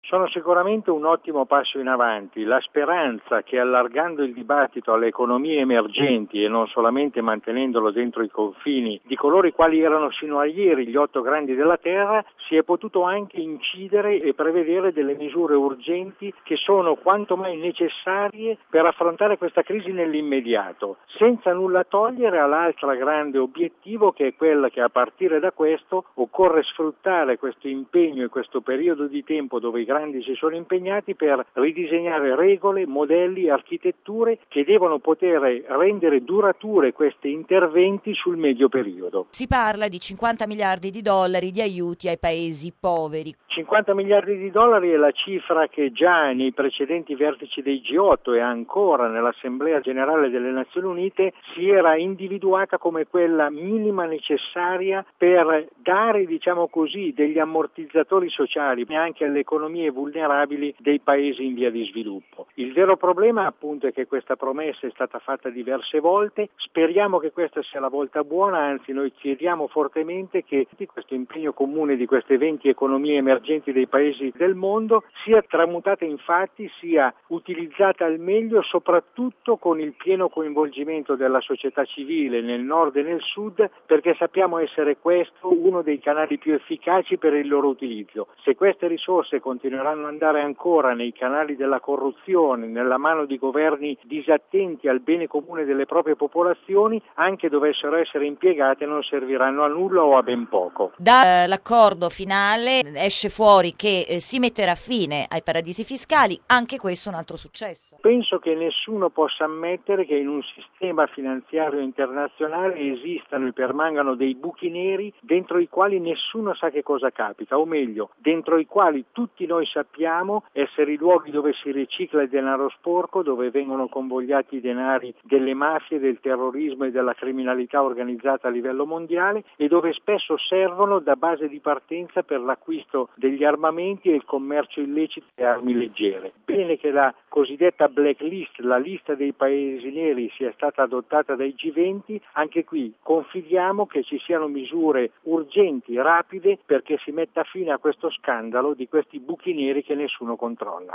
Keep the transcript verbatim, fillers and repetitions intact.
Sono sicuramente un ottimo passo in avanti. La speranza che allargando il dibattito alle economie emergenti e non solamente mantenendolo dentro i confini di coloro i quali erano sino a ieri gli otto grandi della terra, si è potuto anche incidere e prevedere delle misure urgenti che sono quanto mai necessarie per affrontare questa crisi nell'immediato, senza nulla togliere all'altro grande obiettivo, che è quella che a partire da questo occorre sfruttare questo impegno e questo periodo di tempo dove i grandi si sono impegnati per ridisegnare regole, modelli, architetture che devono poter rendere durature questi interventi sul medio periodo. Si parla di cinquanta miliardi di dollari di aiuti ai paesi poveri. cinquanta miliardi di dollari è la cifra che già nei precedenti vertici dei G otto e ancora nell'Assemblea Generale delle Nazioni Unite si era individuata come quella minima necessaria per dare, diciamo così, degli ammortizzatori sociali anche alle economie vulnerabili dei paesi in via di sviluppo. Il vero problema appunto è che questa promessa è stata fatta diverse volte, speriamo che questa sia la volta buona, anzi noi chiediamo fortemente che questo impegno comune di queste venti economie emergenti dei paesi del mondo sia tramutata in fatti, sia utilizzata al meglio, soprattutto con il pieno coinvolgimento della società civile nel nord e nel sud, perché sappiamo essere questo uno dei canali più efficaci per il loro utilizzo. Se queste risorse continueranno ad andare ancora nei canali della corruzione, nella mano di governi disattenti al bene comune delle proprie popolazioni, anche dovessero essere impiegate non serviranno a nulla o a ben poco. Dall'accordo finale esce fuori che eh, si metterà fine ai paradisi fiscali, anche questo è un altro successo. Penso che nessuno possa ammettere che in un sistema finanziario internazionale esistano e permangano dei buchi neri dentro i quali nessuno sa che cosa capita, o meglio, dentro i quali tutti noi sappiamo essere i luoghi dove si ricicla il denaro sporco, dove vengono convogliati i denari delle mafie, del terrorismo e della criminalità organizzata a livello mondiale e dove spesso servono da base di partenza per l'acquisto degli armamenti e il commercio illecito di armi leggere. Bene che la cosiddetta blacklist, la lista dei paesi neri, sia stata adottata dai G venti, anche qui confidiamo che ci siano misure urgenti, rapide, perché si metta fine a questo scandalo di questi buchi neri che nessuno controlla.